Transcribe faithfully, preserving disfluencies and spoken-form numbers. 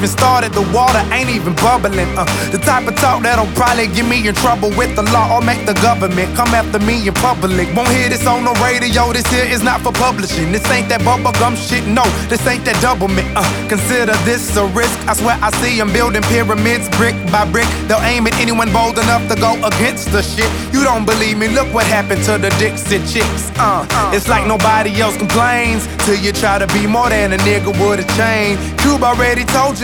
even started, the water ain't even bubbling. Uh, the type of talk that'll probably get me in trouble with the law or make the government come after me in public. Won't hear this on the radio, this here is not for publishing. This ain't that bubblegum shit, no, this ain't that doublemint. Uh, consider this a risk, I swear I see them building pyramids brick by brick. They'll aim at anyone bold enough to go against the shit. You don't believe me, look what happened to the Dixie Chicks. Uh, it's like nobody else complains till you try to be more than a nigga with a chain. Cube already told you